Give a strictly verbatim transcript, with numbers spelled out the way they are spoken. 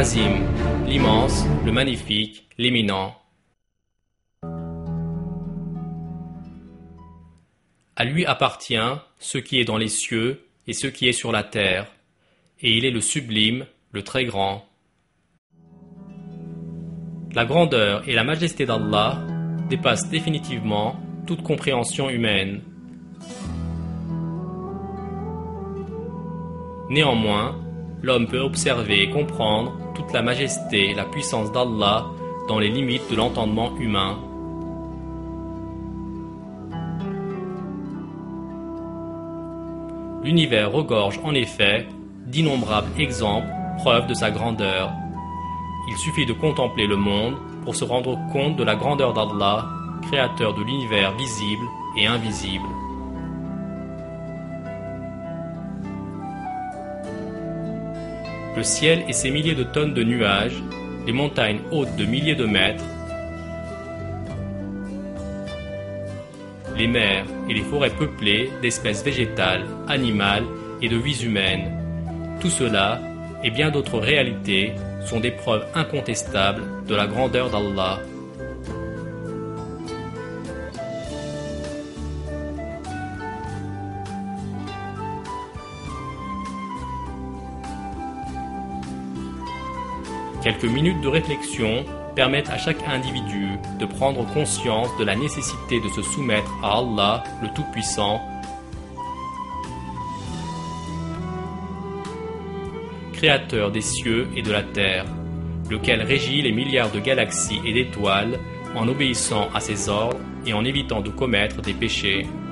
Al-Azim, l'immense, le magnifique, l'éminent. À lui appartient ce qui est dans les cieux et ce qui est sur la terre, et il est le sublime, le très grand. La grandeur et la majesté d'Allah dépassent définitivement toute compréhension humaine. Néanmoins, l'homme peut observer et comprendre toute la majesté et la puissance d'Allah dans les limites de l'entendement humain. L'univers regorge en effet d'innombrables exemples, preuves de sa grandeur. Il suffit de contempler le monde pour se rendre compte de la grandeur d'Allah, créateur de l'univers visible et invisible. Le ciel et ses milliers de tonnes de nuages, les montagnes hautes de milliers de mètres, les mers et les forêts peuplées d'espèces végétales, animales et de vies humaines. Tout cela et bien d'autres réalités sont des preuves incontestables de la grandeur d'Allah. Quelques minutes de réflexion permettent à chaque individu de prendre conscience de la nécessité de se soumettre à Allah, le Tout-Puissant, créateur des cieux et de la terre, lequel régit les milliards de galaxies et d'étoiles en obéissant à ses ordres et en évitant de commettre des péchés.